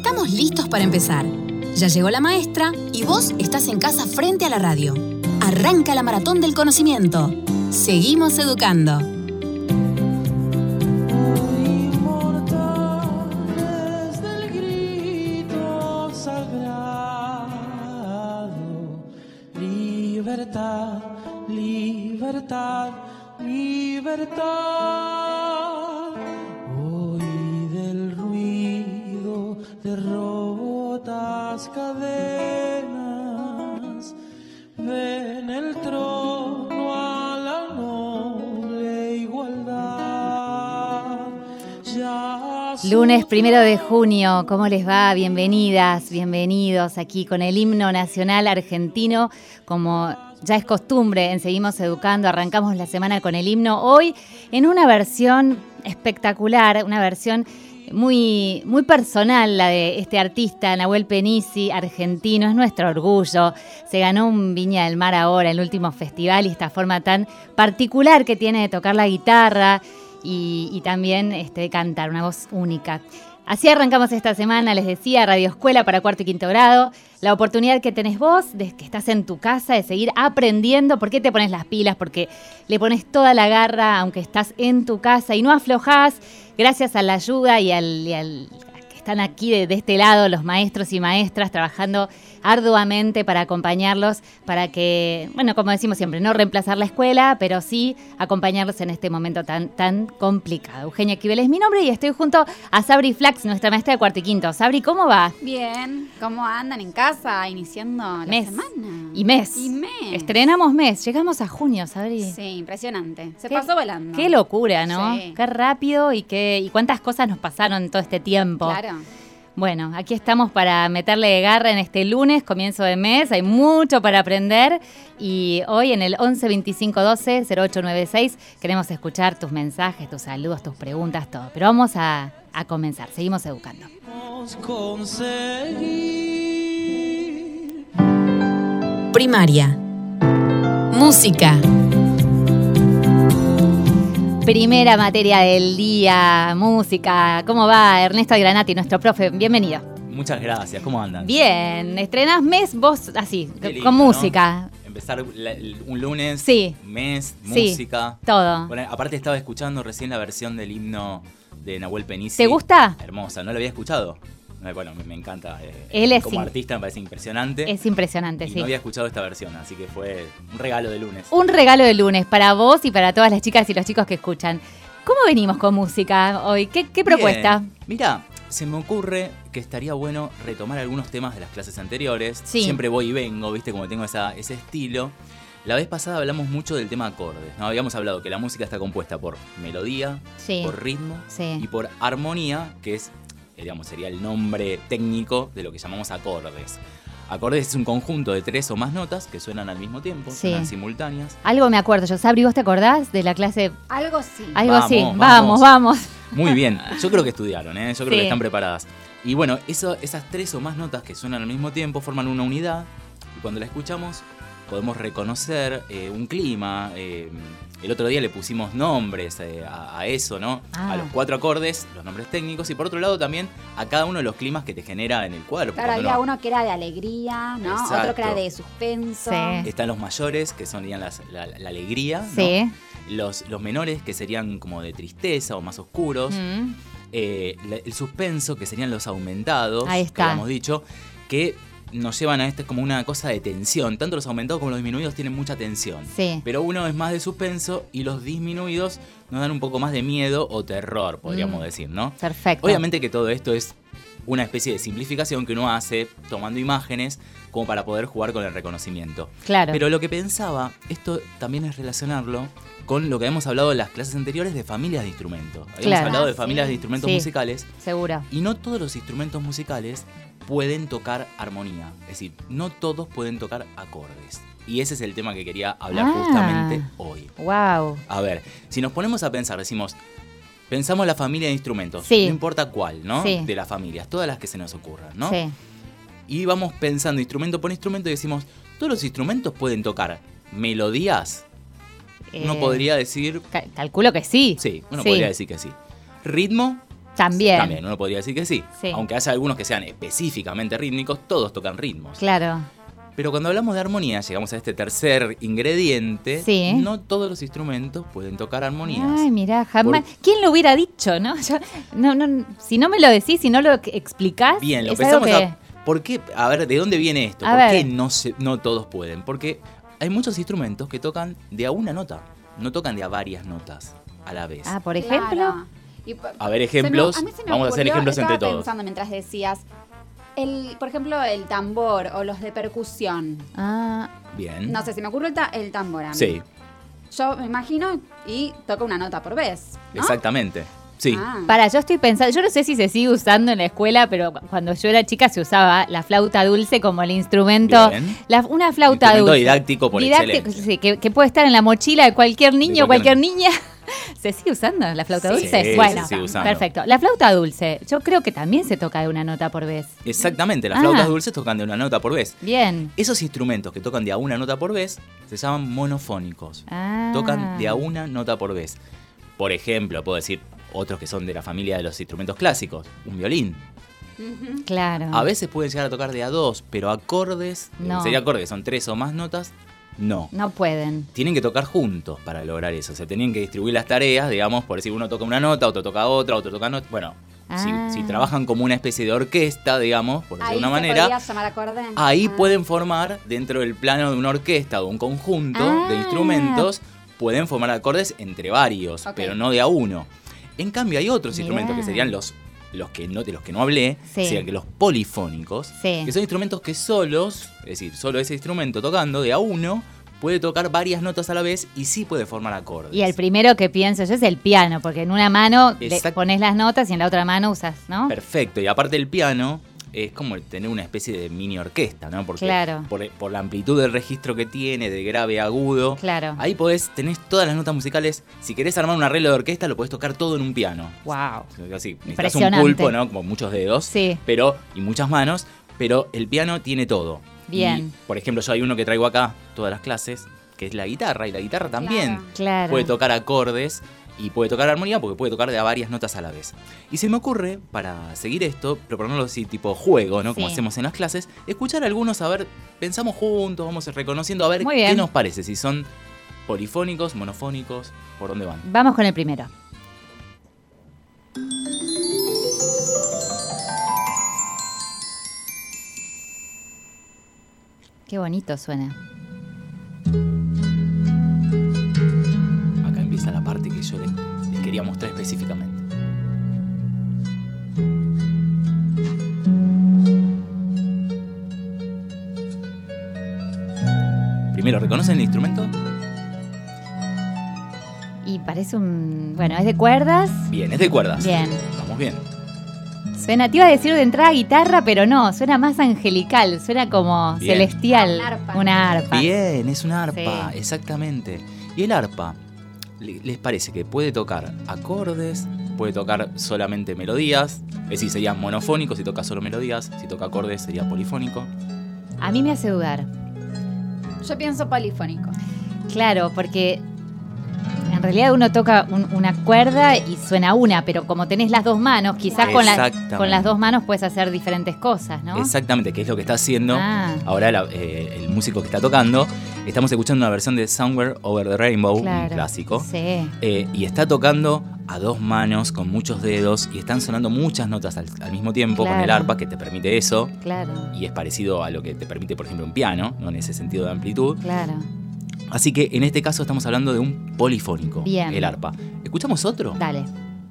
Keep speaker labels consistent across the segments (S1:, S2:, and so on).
S1: Estamos listos para empezar. Ya llegó la maestra y vos estás en casa frente a la radio. Arranca la maratón del conocimiento. Seguimos educando.
S2: Libertad, libertad, libertad. Hoy del ruido de rotas cadenas, ven el trono a la noble igualdad.
S3: Lunes 1 de junio, ¿cómo les va? Bienvenidas, bienvenidos aquí con el himno nacional argentino, como ya es costumbre en Seguimos Educando. Arrancamos la semana con el himno, hoy en una versión espectacular, una versión muy, muy personal, la de este artista, Nahuel Penisi, argentino, es nuestro orgullo. Se ganó un Viña del Mar ahora, el último festival, y esta forma tan particular que tiene de tocar la guitarra y también de cantar, una voz única. Así arrancamos esta semana, les decía, Radio Escuela para cuarto y quinto grado. La oportunidad que tenés vos, de que estás en tu casa, de seguir aprendiendo. ¿Por qué te pones las pilas? Porque le pones toda la garra, aunque estás en tu casa, y no aflojás, gracias a la ayuda y al que están aquí de este lado, los maestros y maestras, trabajando arduamente para acompañarlos, para que, bueno, como decimos siempre, no reemplazar la escuela, pero sí acompañarlos en este momento tan complicado. Eugenia Esquivel es mi nombre y estoy junto a Sabri Flax, nuestra maestra de cuarto y quinto. Sabri, ¿cómo va?
S4: Bien, ¿cómo andan en casa iniciando la semana?
S3: Y mes. Estrenamos mes, llegamos a junio, Sabri.
S4: Sí, impresionante. Se pasó volando.
S3: Qué locura, ¿no?
S4: Sí.
S3: Qué rápido y cuántas cosas nos pasaron en todo este tiempo.
S4: Claro.
S3: Bueno, aquí estamos para meterle garra en este lunes, comienzo de mes, hay mucho para aprender y hoy en el 11 25 12 0896 queremos escuchar tus mensajes, tus saludos, tus preguntas, todo. Pero vamos a comenzar, seguimos educando.
S1: Primaria. Música.
S3: Primera materia del día, música. ¿Cómo va Ernesto Granati, nuestro profe? Bienvenido.
S5: Muchas gracias, ¿cómo andan?
S3: Bien, estrenás mes vos así,
S5: lindo,
S3: con música.
S5: ¿no? Empezar un lunes,
S3: sí.
S5: Mes,
S3: sí.
S5: Música.
S3: Todo.
S5: Bueno, aparte estaba escuchando recién la versión del himno de Nahuel Penisi.
S3: ¿Te gusta?
S5: Hermosa, ¿no la había escuchado? Bueno, me encanta.
S3: Él es
S5: como artista me parece impresionante.
S3: Es impresionante,
S5: y
S3: sí.
S5: no había escuchado esta versión, así que fue un regalo de lunes.
S3: Un regalo de lunes para vos y para todas las chicas y los chicos que escuchan. ¿Cómo venimos con música hoy? ¿Qué propuesta?
S5: Mira, se me ocurre que estaría bueno retomar algunos temas de las clases anteriores.
S3: Sí.
S5: Siempre voy y vengo, ¿viste? Como tengo ese estilo. La vez pasada hablamos mucho del tema acordes, ¿no? Habíamos hablado que la música está compuesta por melodía,
S3: sí.
S5: por ritmo
S3: sí.
S5: y por armonía, que es, sería el nombre técnico de lo que llamamos acordes. Acordes es un conjunto de 3 o más notas que suenan al mismo tiempo,
S3: sí.
S5: suenan simultáneas.
S3: Algo me acuerdo yo. Sabri, ¿vos te acordás de la clase?
S4: Algo sí.
S3: Algo así.
S5: Vamos.
S3: Vamos.
S5: Muy bien. Yo creo que estudiaron, ¿eh? Yo creo
S3: sí.
S5: que están preparadas. Y bueno, esas 3 o más notas que suenan al mismo tiempo forman una unidad. Y cuando la escuchamos podemos reconocer un clima. El otro día le pusimos nombres a eso, ¿no? A los 4 acordes, los nombres técnicos, y por otro lado también a cada uno de los climas que te genera en el cuerpo.
S4: Claro, había uno que era de alegría, ¿no?
S5: Exacto.
S4: Otro que era de suspenso.
S3: Sí.
S5: Están los mayores, que serían la alegría, ¿no?
S3: Sí.
S5: Los menores, que serían como de tristeza o más oscuros. El suspenso, que serían los aumentados,
S3: ahí está.
S5: que habíamos dicho, que nos llevan a como una cosa de tensión. Tanto los aumentados como los disminuidos tienen mucha tensión.
S3: Sí.
S5: Pero uno es más de suspenso y los disminuidos nos dan un poco más de miedo o terror, podríamos decir, ¿no?
S3: Perfecto.
S5: Obviamente que todo esto es una especie de simplificación que uno hace tomando imágenes como para poder jugar con el reconocimiento.
S3: Claro.
S5: Pero lo que pensaba, esto también es relacionarlo con lo que habíamos hablado en las clases anteriores de familias de instrumentos. Habíamos hablado de familias de instrumentos musicales.
S3: Seguro.
S5: Y no todos los instrumentos musicales pueden tocar armonía. Es decir, no todos pueden tocar acordes. Y ese es el tema que quería hablar justamente hoy.
S3: Wow.
S5: A ver, si nos ponemos a pensar, pensamos la familia de instrumentos,
S3: sí.
S5: no importa cuál, ¿no?
S3: Sí.
S5: De las familias, todas las que se nos ocurran, ¿no?
S3: Sí.
S5: Y vamos pensando instrumento por instrumento y decimos, ¿todos los instrumentos pueden tocar melodías? Uno podría decir...
S3: Calculo que sí.
S5: Sí, uno podría decir que sí. ¿Ritmo?
S3: También.
S5: Uno podría decir que sí.
S3: Sí.
S5: Aunque haya algunos que sean específicamente rítmicos, todos tocan ritmos.
S3: Claro.
S5: Pero cuando hablamos de armonía, llegamos a este tercer ingrediente.
S3: Sí.
S5: No todos los instrumentos pueden tocar armonías.
S3: Ay, mirá, jamás. ¿Quién lo hubiera dicho, no? Si no me lo decís, si no lo explicás,
S5: Bien, lo
S3: es algo
S5: pensamos
S3: que...
S5: ¿Por qué? A ver, ¿de dónde viene esto?
S3: A
S5: ¿Por
S3: ver.
S5: qué no todos pueden? Porque hay muchos instrumentos que tocan de a una nota, no tocan de a varias notas a la vez.
S3: Ah, por ejemplo...
S4: Claro.
S5: A ver, ejemplos.
S4: A mí se me
S5: Vamos a hacer
S4: ocurrió,
S5: ejemplos entre
S4: estaba
S5: todos.
S4: pensando mientras decías, por ejemplo, el tambor o los de percusión.
S3: Ah,
S5: Bien.
S4: No sé, se me ocurre el tambor a mí.
S5: Sí,
S4: Yo me imagino y toca una nota por vez, ¿no?
S5: exactamente. Sí.
S4: Ah.
S3: yo estoy pensando, yo no sé si se sigue usando en la escuela, pero cuando yo era chica se usaba la flauta dulce como el instrumento,
S5: Bien.
S3: una flauta
S5: Instrumento
S3: dulce.
S5: didáctico por excelencia.
S3: Sí, que puede estar en la mochila de cualquier niño o
S5: cualquier
S3: cualquier niña. ¿Se sigue usando la flauta
S5: Sí,
S3: dulce?
S5: se
S3: Bueno,
S5: sigue usando.
S3: perfecto. La flauta dulce, yo creo que también se toca de una nota por vez.
S5: Exactamente, las
S3: Ah.
S5: flautas dulces tocan de una nota por vez.
S3: Bien.
S5: Esos instrumentos que tocan de a una nota por vez se llaman monofónicos.
S3: Ah.
S5: Tocan de a una nota por vez. Por ejemplo, puedo decir otros que son de la familia de los instrumentos clásicos. Un violín.
S3: Claro.
S5: A veces pueden llegar a tocar de a dos, pero acordes,
S3: No.
S5: sería acorde, que son 3 o más notas, no.
S3: No pueden.
S5: Tienen que tocar juntos para lograr eso. Se tienen que distribuir las tareas, digamos, por decir uno toca una nota, otro toca otra, otro toca otra. Bueno,
S3: Ah.
S5: si trabajan como una especie de orquesta, digamos, por decirlo de una
S4: Ahí se
S5: manera,
S4: podría llamar acorde.
S5: ahí
S4: Ah.
S5: pueden formar, dentro del plano de una orquesta o un conjunto de
S3: Ah.
S5: instrumentos, pueden formar acordes entre varios,
S4: Ok.
S5: pero no de a uno. En cambio, hay otros
S3: Mirá.
S5: instrumentos que serían de los que no hablé,
S3: Sí.
S5: serían que los polifónicos,
S3: Sí.
S5: que son instrumentos que solos, es decir, solo ese instrumento tocando de a uno, puede tocar varias notas a la vez y sí puede formar acordes.
S3: Y el primero que pienso yo es el piano, porque en una mano
S5: Exacto.
S3: pones las notas y en la otra mano usas, ¿no?
S5: Perfecto, y aparte el piano es como tener una especie de mini orquesta, ¿no? Porque
S3: Claro.
S5: por la amplitud del registro que tiene, de grave a agudo,
S3: Claro.
S5: ahí tenés todas las notas musicales. Si querés armar un arreglo de orquesta, lo podés tocar todo en un piano.
S3: Wow.
S5: Así, necesitas un
S3: Impresionante.
S5: pulpo, ¿no? Como muchos dedos,
S3: Sí.
S5: y muchas manos, pero el piano tiene todo.
S3: Bien.
S5: Y, por ejemplo, yo hay uno que traigo acá, todas las clases, que es la guitarra, y la guitarra también
S3: Claro.
S5: puede tocar acordes y puede tocar armonía porque puede tocar de a varias notas a la vez. Y se me ocurre, para seguir esto, proponerlo así tipo juego, ¿no? Como
S3: Sí.
S5: hacemos en las clases, escuchar algunos, a ver, pensamos juntos, vamos reconociendo, a ver
S3: Muy bien.
S5: qué nos parece, si son polifónicos, monofónicos, por dónde van.
S3: Vamos con el primero. Qué bonito suena.
S5: Acá empieza la parte que yo les quería mostrar específicamente. Primero, ¿reconocen el instrumento?
S3: Y parece bueno, es de cuerdas.
S5: Bien, es de cuerdas.
S3: Bien.
S5: Vamos bien.
S3: Suena, te iba a decir de entrada guitarra, pero no, suena más angelical, suena como
S5: Bien.
S3: celestial.
S4: Una arpa.
S3: Una arpa.
S5: Bien, es una arpa,
S3: Sí.
S5: exactamente. Y el arpa, ¿les parece que puede tocar acordes? Puede tocar solamente melodías, es decir, sería monofónico si toca solo melodías, si toca acordes sería polifónico.
S3: A mí me hace dudar.
S4: Yo pienso polifónico.
S3: Claro, porque en realidad uno toca una cuerda y suena una, pero como tenés las dos manos, quizás
S5: Exactamente.
S3: con las dos manos puedes hacer diferentes cosas, ¿no?
S5: Exactamente, que es lo que está haciendo
S3: Ah.
S5: ahora el músico que está tocando. Estamos escuchando una versión de Somewhere Over the Rainbow, un
S3: Claro.
S5: clásico.
S3: Sí.
S5: Y está tocando a dos manos, con muchos dedos, y están sonando muchas notas al mismo tiempo con el
S3: Claro.
S5: arpa, que te permite eso.
S3: Claro,
S5: Y es parecido a lo que te permite, por ejemplo, un piano, ¿no? En ese sentido de amplitud.
S3: claro.
S5: Así que en este caso estamos hablando de un polifónico,
S3: Bien.
S5: el arpa. ¿Escuchamos otro?
S3: Dale.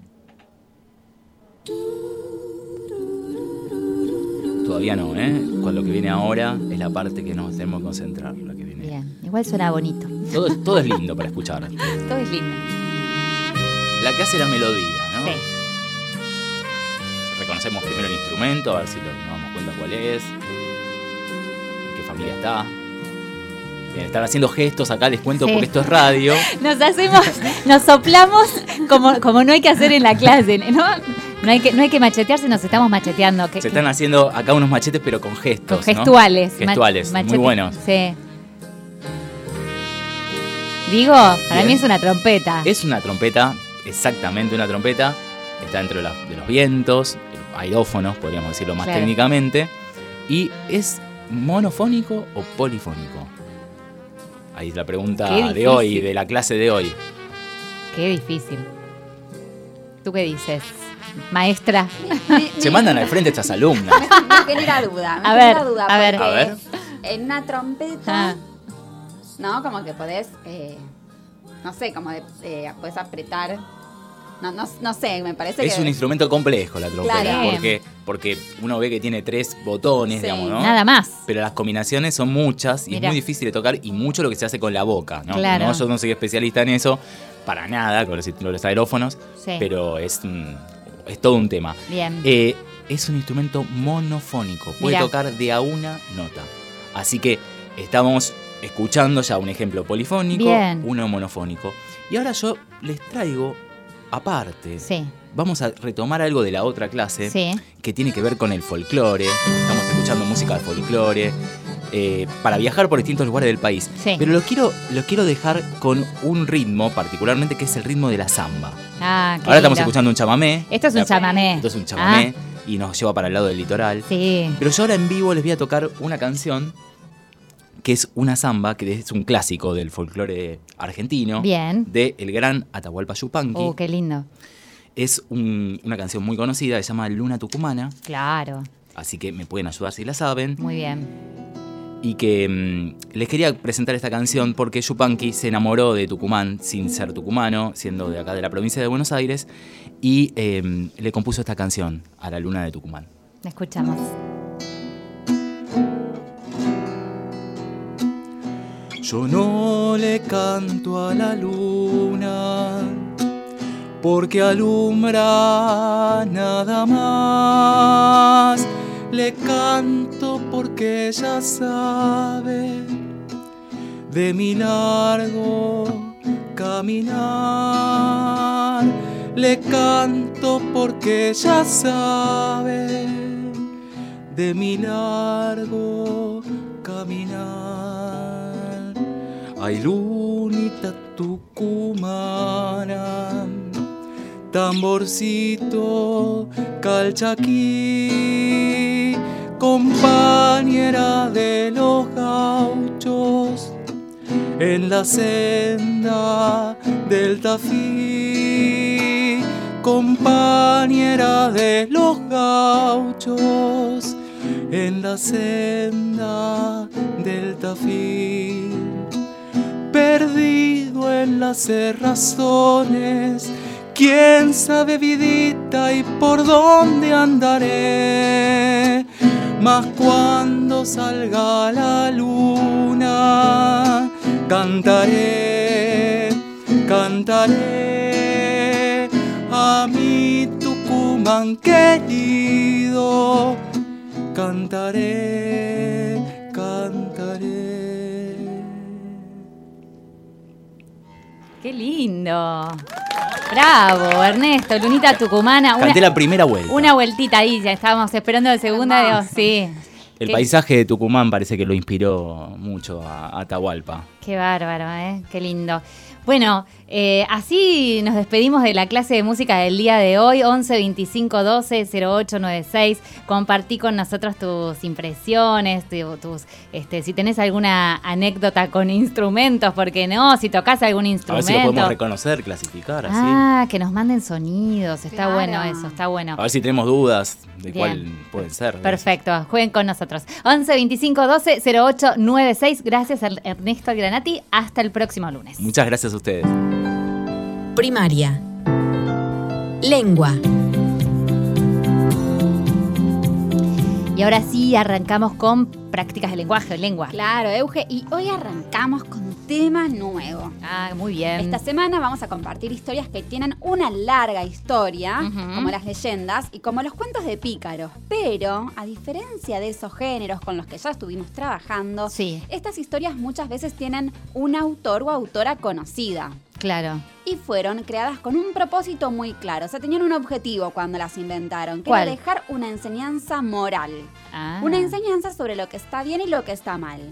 S5: Todavía no, ¿eh? Con lo que viene ahora es la parte que nos tenemos que concentrar. La que viene.
S3: Bien. Igual suena bonito.
S5: Todo es lindo para escuchar.
S3: Todo es lindo.
S5: La que hace la melodía, ¿no?
S3: Sí.
S5: Reconocemos primero el instrumento, a ver si nos damos cuenta cuál es, en qué familia está. Bien, están haciendo gestos acá, les cuento
S3: Sí.
S5: porque esto es radio.
S3: Nos soplamos como no hay que hacer en la clase, ¿no? No hay que machetearse, nos estamos macheteando.
S5: Se están haciendo acá unos machetes, pero con gestos,
S3: con
S5: ¿no?
S3: gestuales.
S5: Gestuales, muy
S3: Machete-
S5: buenos.
S3: Sí. Digo, para
S5: Bien.
S3: mí es una trompeta.
S5: Es una trompeta, exactamente una trompeta. está dentro de los vientos, aerófonos, podríamos decirlo más
S3: Claro.
S5: técnicamente. ¿Y es monofónico o polifónico? Ahí es la pregunta
S3: Qué
S5: de
S3: difícil.
S5: hoy, de la clase de hoy.
S3: Qué difícil. ¿Tú qué dices, maestra?
S5: Se mandan al frente estas alumnas.
S4: Me genera duda.
S3: A ver,
S4: duda
S3: a ver.
S4: porque
S5: A ver.
S4: En una trompeta,
S3: Ah,
S4: ¿no? Como que podés, no sé, como podés apretar. No sé, me parece
S5: Es
S4: que...
S5: un instrumento complejo la trompeta,
S4: Claro.
S5: porque uno ve que tiene 3 botones,
S4: Sí.
S5: digamos, ¿no?
S3: nada más.
S5: Pero las combinaciones son muchas y
S3: Mirá.
S5: es muy difícil de tocar y mucho lo que se hace con la boca, ¿no?
S3: Claro.
S5: No, yo no soy especialista en eso, para nada, con los aerófonos,
S3: Sí.
S5: pero es todo un tema.
S3: Bien.
S5: Es un instrumento monofónico, puede
S3: Mirá.
S5: tocar de a una nota. Así que estamos escuchando ya un ejemplo polifónico,
S3: Bien.
S5: uno monofónico. Y ahora yo les traigo, aparte,
S3: Sí,
S5: vamos a retomar algo de la otra clase
S3: sí.
S5: que tiene que ver con el folclore. Estamos escuchando música de folclore para viajar por distintos lugares del país.
S3: Sí.
S5: Pero lo quiero dejar con un ritmo particularmente que es el ritmo de la samba.
S3: Ah, qué
S5: Ahora estamos
S3: lindo.
S5: escuchando un chamamé.
S3: Esto es un chamamé.
S5: Esto es un chamamé y nos lleva para el lado del litoral.
S3: Sí.
S5: Pero yo ahora en vivo les voy a tocar una canción que es una samba, que es un clásico del folclore argentino.
S3: Bien.
S5: De el gran Atahualpa Yupanqui.
S3: Qué lindo.
S5: Es una canción muy conocida, se llama Luna Tucumana,
S3: Claro.
S5: así que me pueden ayudar si la saben.
S3: Muy bien.
S5: Y que les quería presentar esta canción porque Yupanqui se enamoró de Tucumán sin ser tucumano, siendo de acá de la provincia de Buenos Aires, y le compuso esta canción a la Luna de Tucumán.
S3: La escuchamos.
S5: Yo no le canto a la luna porque alumbra nada más. Le canto porque ella sabe de mi largo caminar. Le canto porque ella sabe de mi largo caminar. Ay, lunita tucumana, tamborcito calchaquí, compañera de los gauchos en la senda del Tafí, compañera de los gauchos en la senda del Tafí. Perdido en las cerrazones, quién sabe, vidita, y por dónde andaré. Mas cuando salga la luna, cantaré, cantaré a mi Tucumán querido. Cantaré, cantaré.
S3: Qué lindo. Bravo, Ernesto, Lunita Tucumana.
S5: Canté la primera vuelta.
S3: Una vueltita ahí, ya estábamos esperando de segunda. Digo, sí.
S5: El
S3: Qué-
S5: paisaje de Tucumán parece que lo inspiró mucho a Atahualpa.
S3: Qué bárbaro, ¿eh? Qué lindo. Bueno, así nos despedimos de la clase de música del día de hoy, 11 25 12 0896. Compartí con nosotros tus impresiones, si tenés alguna anécdota con instrumentos, porque no, si tocas algún
S5: A ver
S3: instrumento.
S5: si lo podemos reconocer, clasificar, así.
S3: Ah, que nos manden sonidos, está
S4: Claro.
S3: bueno eso, está bueno.
S5: A ver si tenemos dudas de
S3: Bien.
S5: cuál pueden ser.
S3: Perfecto, jueguen con nosotros. 11 25 12 0896. Gracias a Ernesto Granati. Hasta el próximo lunes.
S5: Muchas gracias a ustedes.
S1: Primaria. Lengua.
S3: Y ahora sí arrancamos con prácticas de lenguaje, lengua.
S4: Claro, Euge, y hoy arrancamos con tema nuevo.
S3: Ah, muy bien.
S4: Esta semana vamos a compartir historias que tienen una larga historia,
S3: Ujú.
S4: como las leyendas y como los cuentos de pícaros. Pero, a diferencia de esos géneros con los que ya estuvimos trabajando,
S3: Sí,
S4: estas historias muchas veces tienen un autor o autora conocida.
S3: claro.
S4: Y fueron creadas con un propósito muy claro. O sea, tenían un objetivo cuando las inventaron, que
S3: ¿Cuál?
S4: era dejar una enseñanza moral.
S3: Ah.
S4: Una enseñanza sobre lo que está bien y lo que está mal.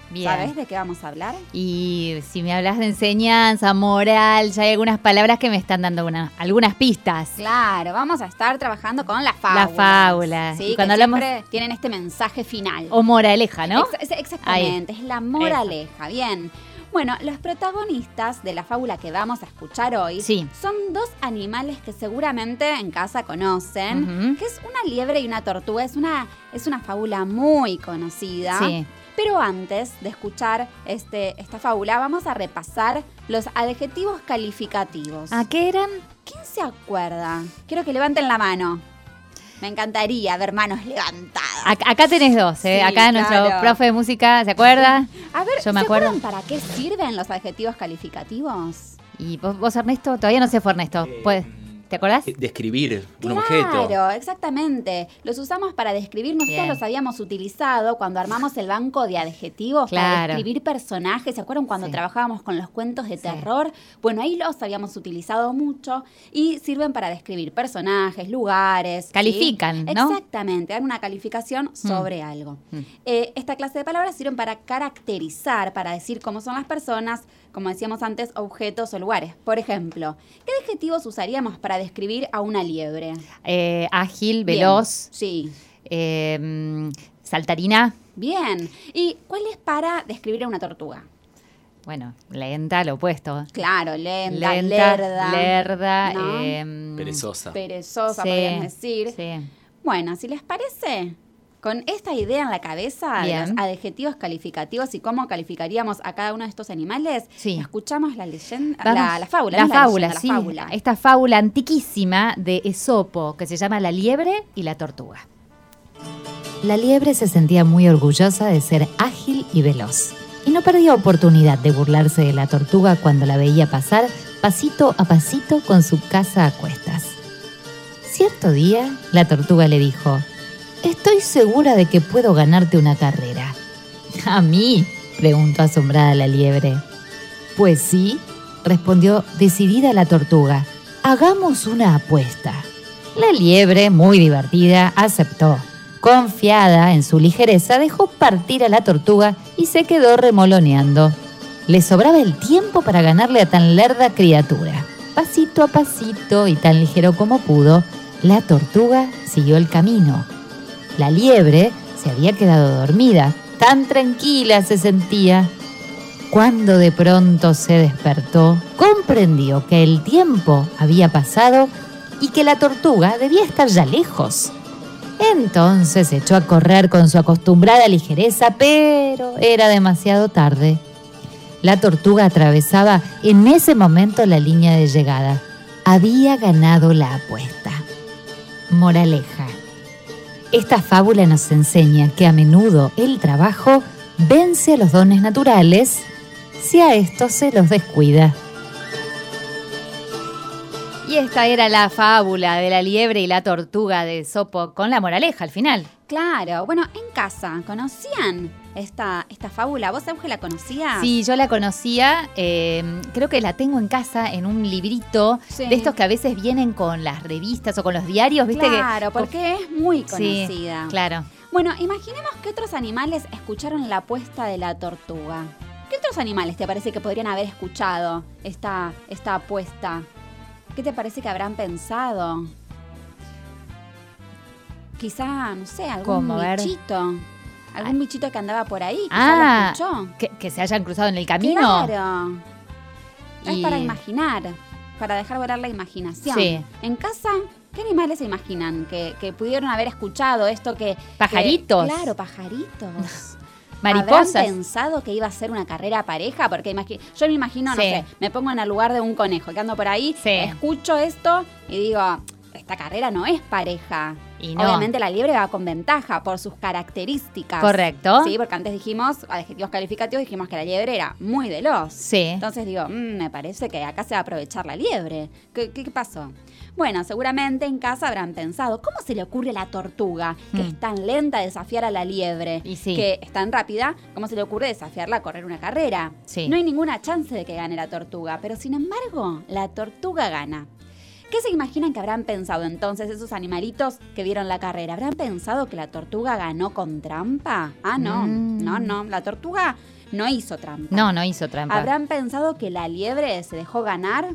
S3: Bien.
S4: ¿Sabés de qué vamos a hablar?
S3: Y si me hablas de enseñanza, moral, ya hay algunas palabras que me están dando algunas pistas.
S4: Claro, vamos a estar trabajando con las fábulas.
S3: Las fábulas.
S4: Sí,
S3: Y cuando
S4: que
S3: hablamos-
S4: siempre tienen este mensaje final.
S3: O moraleja, ¿no?
S4: Exactamente, es la moraleja. Bien. Bueno, los protagonistas de la fábula que vamos a escuchar hoy
S3: Sí.
S4: son dos animales que seguramente en casa conocen,
S3: Ujú.
S4: que es una liebre y una tortuga. Es una fábula muy conocida.
S3: Sí.
S4: Pero antes de escuchar esta fábula, vamos a repasar los adjetivos calificativos.
S3: ¿A qué eran?
S4: ¿Quién se acuerda? Quiero que levanten la mano. Me encantaría ver manos levantadas.
S3: Acá tenés dos, ¿eh?
S4: Sí,
S3: Acá nuestro
S4: claro.
S3: profe de música, ¿se acuerda?
S4: A ver,
S3: Yo me
S4: ¿se
S3: acuerdo.
S4: acuerdan para qué sirven los adjetivos calificativos?
S3: Y vos, Ernesto, todavía no se fue Ernesto. ¿Te acordás?
S5: Describir un objeto.
S4: Claro, exactamente. Los usamos para describir, nosotros
S3: Bien.
S4: los habíamos utilizado cuando armamos el banco de adjetivos para
S3: Claro.
S4: describir personajes. ¿Se acuerdan cuando
S3: Sí.
S4: trabajábamos con los cuentos de
S3: Sí.
S4: terror? Bueno, ahí los habíamos utilizado mucho y sirven para describir personajes, lugares. ¿sí?
S3: Califican, ¿no?
S4: Exactamente, dan una calificación sobre algo.
S3: Mm.
S4: Esta clase de palabras sirven para caracterizar, para decir cómo son las personas, como decíamos antes, objetos o lugares. Por ejemplo, ¿qué adjetivos usaríamos para describir a una liebre?
S3: Ágil,
S4: Bien,
S3: veloz,
S4: Sí,
S3: saltarina.
S4: bien. ¿Y cuál es para describir a una tortuga?
S3: Bueno, lenta, lo opuesto.
S4: Claro, lenta,
S3: Lerda,
S4: ¿no?
S5: Perezosa.
S4: Perezosa,
S3: sí,
S4: podríamos decir.
S3: sí.
S4: Bueno, si les parece, con esta idea en la cabeza de
S3: Bien.
S4: los adjetivos calificativos y cómo calificaríamos a cada uno de estos animales,
S3: Sí.
S4: escuchamos la leyenda,
S3: Vamos.
S4: la fábula.
S3: La
S4: no
S3: fábula,
S4: leyenda,
S3: sí.
S4: La fábula.
S3: Esta fábula antiquísima de Esopo, que se llama La liebre y la tortuga.
S6: La liebre se sentía muy orgullosa de ser ágil y veloz, y no perdía oportunidad de burlarse de la tortuga cuando la veía pasar pasito a pasito con su caza a cuestas. Cierto día, la tortuga le dijo: «Estoy segura de que puedo ganarte una carrera». «¿A mí?», preguntó asombrada la liebre. «Pues sí», respondió decidida la tortuga. «Hagamos una apuesta». La liebre, muy divertida, aceptó. Confiada en su ligereza, dejó partir a la tortuga y se quedó remoloneando. Le sobraba el tiempo para ganarle a tan lerda criatura. Pasito a pasito y tan ligero como pudo, la tortuga siguió el camino. La liebre se había quedado dormida, tan tranquila se sentía. Cuando de pronto se despertó, comprendió que el tiempo había pasado y que la tortuga debía estar ya lejos. Entonces se echó a correr con su acostumbrada ligereza, pero era demasiado tarde. La tortuga atravesaba en ese momento la línea de llegada. Había ganado la apuesta. Moraleja. Esta fábula nos enseña que a menudo el trabajo vence a los dones naturales si a estos se los descuida.
S3: Y esta era la fábula de la liebre y la tortuga de Esopo, con la moraleja al final.
S4: Claro, bueno, en casa, ¿conocían esta fábula? ¿Vos, Euge, la conocías?
S3: Sí, yo la conocía, creo que la tengo en casa en un librito
S4: Sí.
S3: de estos que a veces vienen con las revistas o con los diarios, ¿viste?
S4: Claro, porque es muy
S3: Sí,
S4: conocida.
S3: claro.
S4: Bueno, imaginemos que otros animales escucharon la apuesta de la tortuga. ¿Qué otros animales te parece que podrían haber escuchado esta apuesta? ¿Qué te parece que habrán pensado? Quizá, no sé, algún
S3: ¿Cómo? A ver.
S4: bichito. Algún bichito que andaba por ahí, quizá
S3: Ah,
S4: lo escuchó.
S3: que se hayan cruzado en el camino.
S4: Claro. Es
S3: Y-
S4: para imaginar, para dejar volar la imaginación.
S3: Sí.
S4: En casa, ¿qué animales se imaginan que pudieron haber escuchado esto que...
S3: Pajaritos.
S4: Claro, pajaritos.
S3: Mariposas.
S4: ¿Habrán pensado que iba a ser una carrera pareja? Porque yo me imagino, no
S3: Sí.
S4: sé, me pongo en el lugar de un conejo que ando por ahí,
S3: Sí.
S4: escucho esto y digo, esta carrera no es pareja.
S3: Y no.
S4: Obviamente la liebre va con ventaja por sus características.
S3: Correcto.
S4: Sí, porque antes dijimos, adjetivos calificativos, dijimos que la liebre era muy veloz.
S3: Sí.
S4: Entonces digo, me parece que acá se va a aprovechar la liebre. ¿Qué pasó? Bueno, seguramente en casa habrán pensado, ¿cómo se le ocurre a la tortuga, que es tan lenta, desafiar a la liebre?
S3: Y sí.
S4: Que es tan rápida, ¿cómo se le ocurre desafiarla a correr una carrera?
S3: Sí.
S4: No hay ninguna chance de que gane la tortuga, pero sin embargo, la tortuga gana. ¿Qué se imaginan que habrán pensado entonces esos animalitos que vieron la carrera? ¿Habrán pensado que la tortuga ganó con trampa? Ah, no, no, la tortuga no hizo trampa.
S3: No hizo trampa.
S4: ¿Habrán pensado que la liebre se dejó ganar?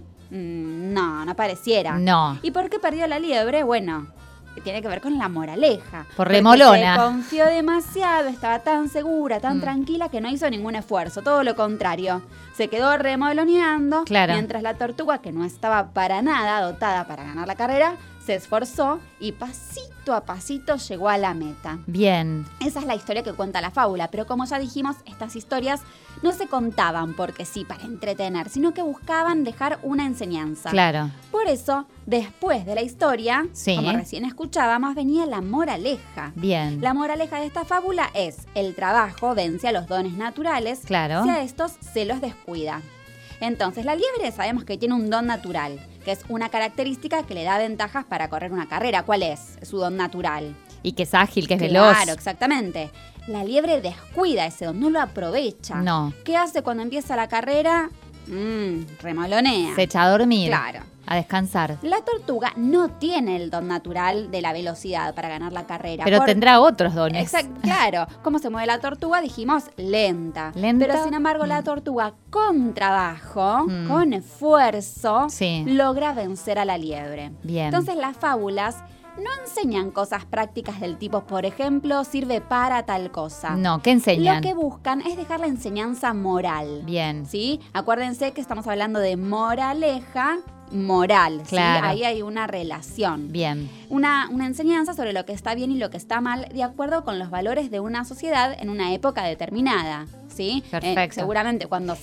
S4: No pareciera.
S3: No.
S4: ¿Y por qué perdió la liebre? Bueno, tiene que ver con la moraleja.
S3: Por remolona.
S4: Se confió demasiado, estaba tan segura, tan tranquila que no hizo ningún esfuerzo. Todo lo contrario. Se quedó remoloneando,
S3: claro,
S4: mientras la tortuga, que no estaba para nada dotada para ganar la carrera, se esforzó y pasito a pasito llegó a la meta.
S3: Bien.
S4: Esa es la historia que cuenta la fábula, pero como ya dijimos, estas historias no se contaban porque sí, para entretener, sino que buscaban dejar una enseñanza.
S3: Claro.
S4: Por eso, después de la historia,
S3: sí,
S4: como recién escuchábamos, venía la moraleja.
S3: Bien.
S4: La moraleja de esta fábula es: el trabajo vence a los dones naturales,
S3: claro,
S4: si a estos se los descuida. Entonces, la liebre sabemos que tiene un don natural, que es una característica que le da ventajas para correr una carrera. ¿Cuál es su don natural?
S3: Y que es ágil, que es veloz.
S4: Claro, exactamente. La liebre descuida ese don, no lo aprovecha.
S3: No.
S4: ¿Qué hace cuando empieza la carrera? Remolonea.
S3: Se echa a dormir.
S4: Claro.
S3: A descansar.
S4: La tortuga no tiene el don natural de la velocidad para ganar la carrera.
S3: Pero tendrá otros dones.
S4: Exacto, claro. ¿Cómo se mueve la tortuga? Dijimos lenta.
S3: Lenta.
S4: Pero sin embargo, la tortuga con trabajo, con esfuerzo, logra vencer a la liebre.
S3: Bien.
S4: Entonces las fábulas no enseñan cosas prácticas del tipo, por ejemplo, sirve para tal cosa.
S3: No, ¿qué enseñan?
S4: Lo que buscan es dejar la enseñanza moral.
S3: Bien.
S4: ¿Sí? Acuérdense que estamos hablando de moraleja, moral.
S3: Claro.
S4: ¿Sí? Ahí hay una relación.
S3: Bien.
S4: Una enseñanza sobre lo que está bien y lo que está mal de acuerdo con los valores de una sociedad en una época determinada. ¿Sí?
S3: Perfecto.
S4: Seguramente cuando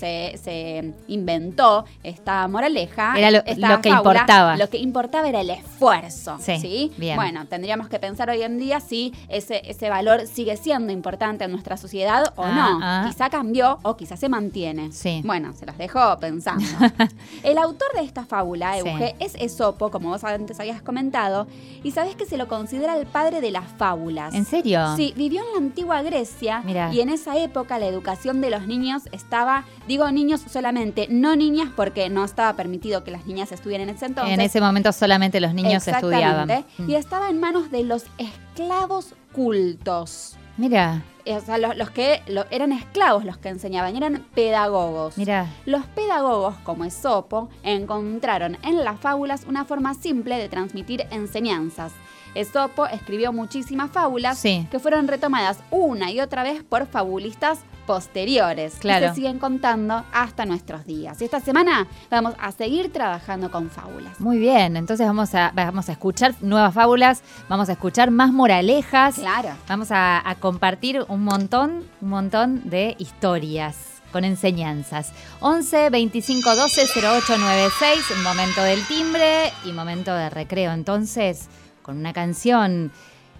S4: se inventó esta moraleja,
S3: era lo que
S4: fábula,
S3: importaba.
S4: Lo que importaba era el esfuerzo.
S3: Sí. Bien.
S4: Bueno, tendríamos que pensar hoy en día si ese valor sigue siendo importante en nuestra sociedad o no. Quizá cambió o quizá se mantiene.
S3: Sí.
S4: Bueno, se los dejo pensando. El autor de esta fábula, Euge, es Esopo, como vos antes habías comentado, y sabés que se lo considera el padre de las fábulas.
S3: ¿En serio?
S4: Sí, vivió en la antigua Grecia.
S3: Mirá.
S4: Y en esa época la educación de los niños estaba, digo niños solamente, no niñas porque no estaba permitido que las niñas estuvieran en ese entonces.
S3: En ese momento solamente los niños estudiaban.
S4: Y estaba en manos de los esclavos cultos.
S3: Mira.
S4: O sea, los que eran esclavos los que enseñaban, eran pedagogos.
S3: Mira.
S4: Los pedagogos, como Esopo, encontraron en las fábulas una forma simple de transmitir enseñanzas. Esopo escribió muchísimas fábulas que fueron retomadas una y otra vez por fabulistas posteriores.
S3: Claro.
S4: Y se siguen contando hasta nuestros días. Y esta semana vamos a seguir trabajando con fábulas.
S3: Muy bien, entonces vamos a escuchar nuevas fábulas, vamos a escuchar más moralejas.
S4: Claro.
S3: Vamos a compartir un montón de historias con enseñanzas. 11 25 12 08 96, momento del timbre y momento de recreo. Entonces, con una canción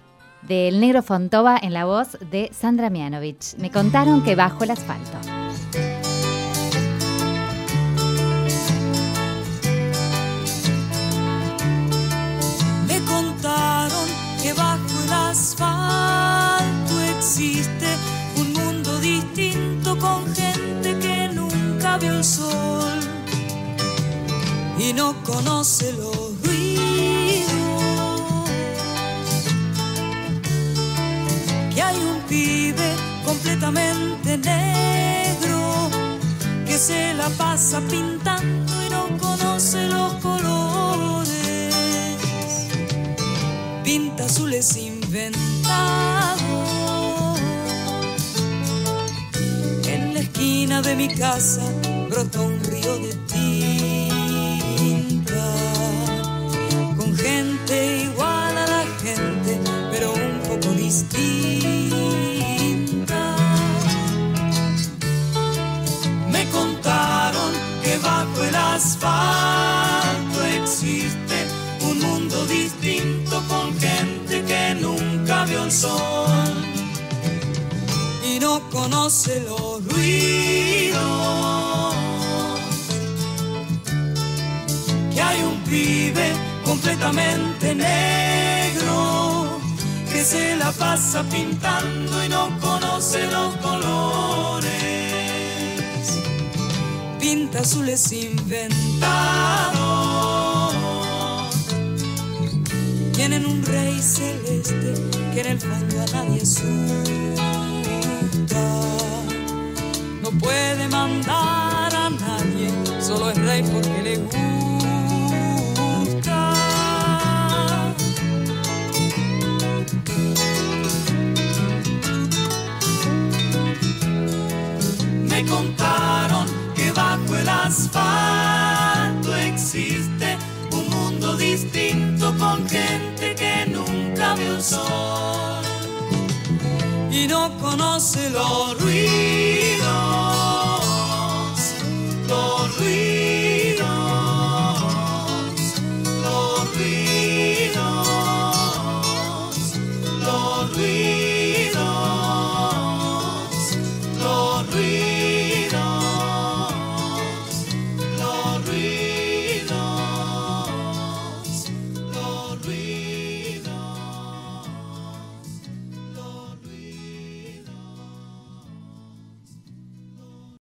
S3: del Negro Fontova en la voz de Sandra Mianovich. Me contaron que bajo el asfalto.
S2: Me contaron que bajo el asfalto existe un mundo distinto con gente que nunca vio el sol y no conoce los ruidos. Que hay un pibe completamente negro que se la pasa pintando y no conoce los colores. Pinta azules inventados. En la esquina de mi casa brota un río de tinta con gente igual a la gente, pero un poco distinta. Me contaron que bajo el asfalto existe un mundo distinto con gente que nunca vio el sol y no conoce los ruidos. Que hay un pibe completamente negro que se la pasa pintando y no conoce los colores. Pinta azules inventados. tienen un rey celeste que en el fondo a nadie asusta. No puede mandar a nadie, solo es rey porque le gusta. Me contaron que bajo el asfalto existe un mundo distinto con gente que nunca vio el sol y no conoce los ruidos